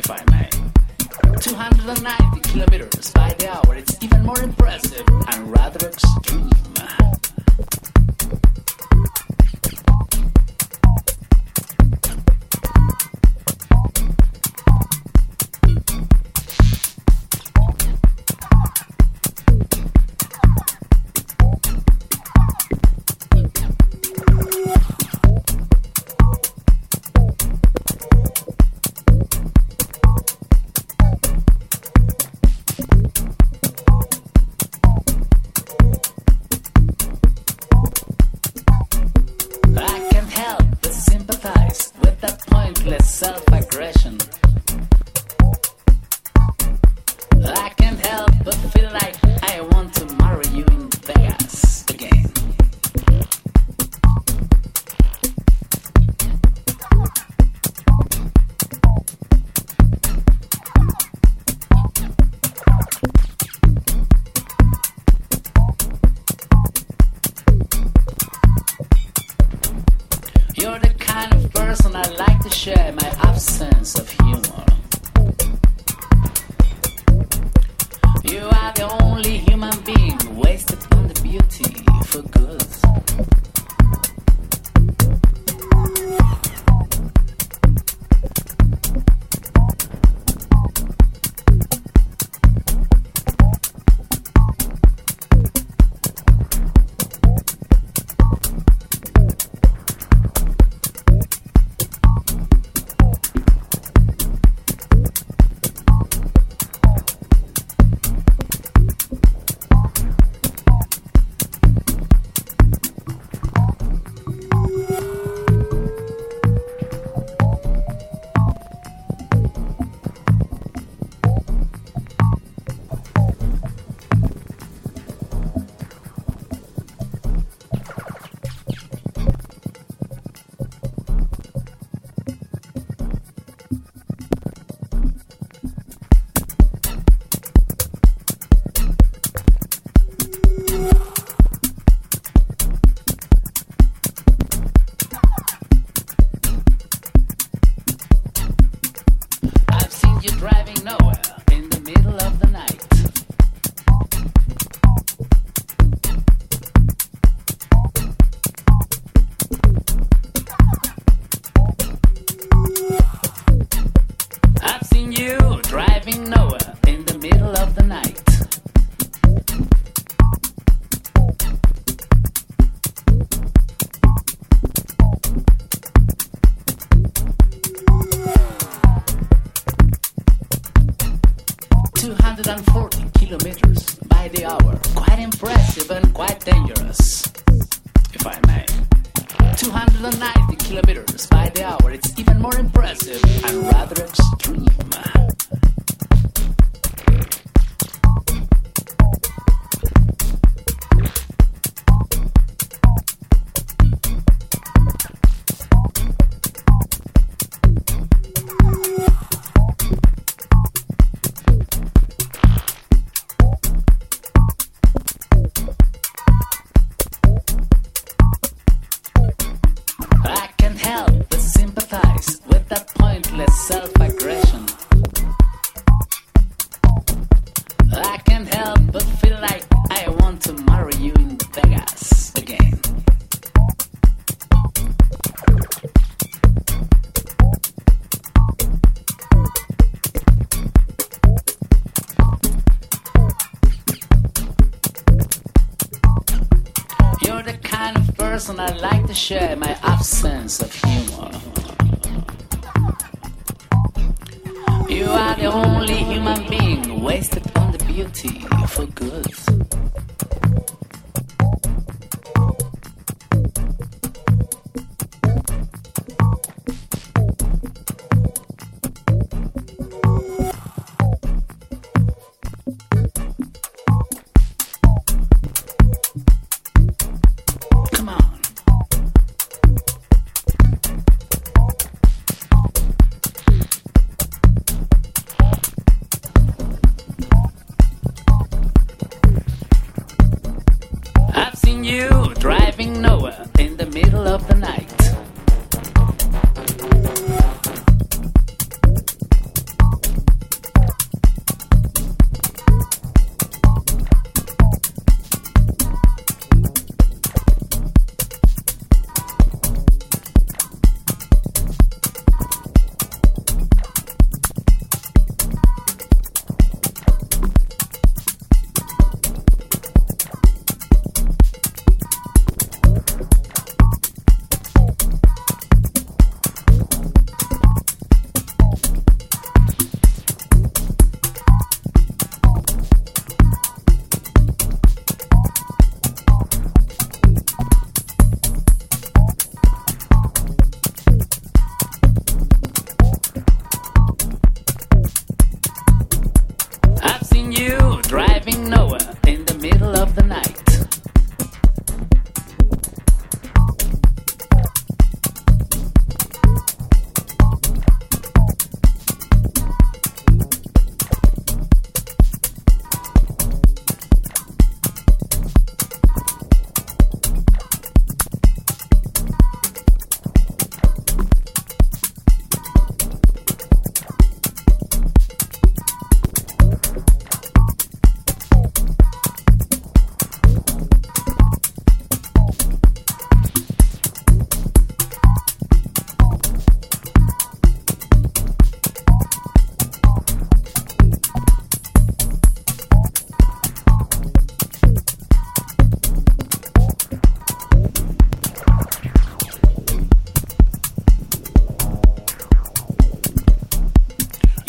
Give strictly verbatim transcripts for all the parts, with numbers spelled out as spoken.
if I may. two hundred ninety kilometers by the hour, it's even more impressive and rather extreme. Self-aggression. I can't help but feel like I want to marry you in Vegas again. You're the kind of person I like to share my absence of humor. You are the only human being wasted on the beauty for good. Driving nowhere in the middle of the night. I've seen you driving nowhere in the middle of the night. two hundred forty kilometers by the hour. Quite impressive and quite dangerous, if I may. two hundred ninety kilometers by the hour. It's even more impressive and rather extreme. With that pointless self-aggression, I can't help but feel like I want to marry you in Vegas again. You're the kind of person I like to share my absence of humor. You are the only human being wasted on the beauty for good. Come on.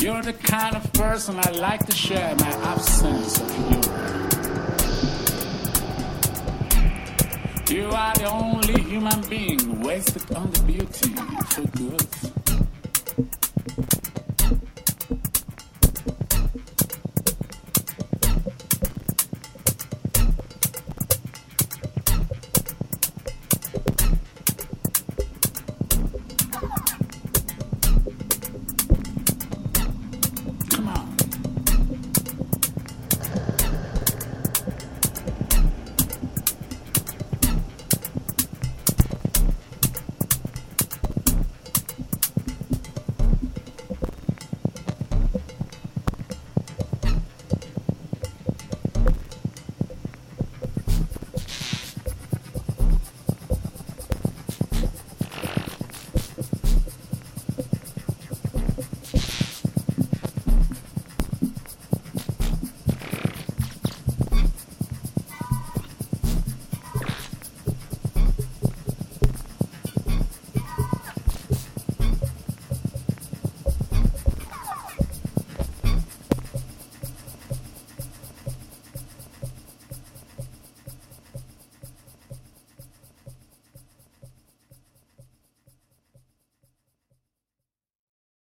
You're the kind of person I like to share my absence of humor. You are the only human being wasted on the beauty for good.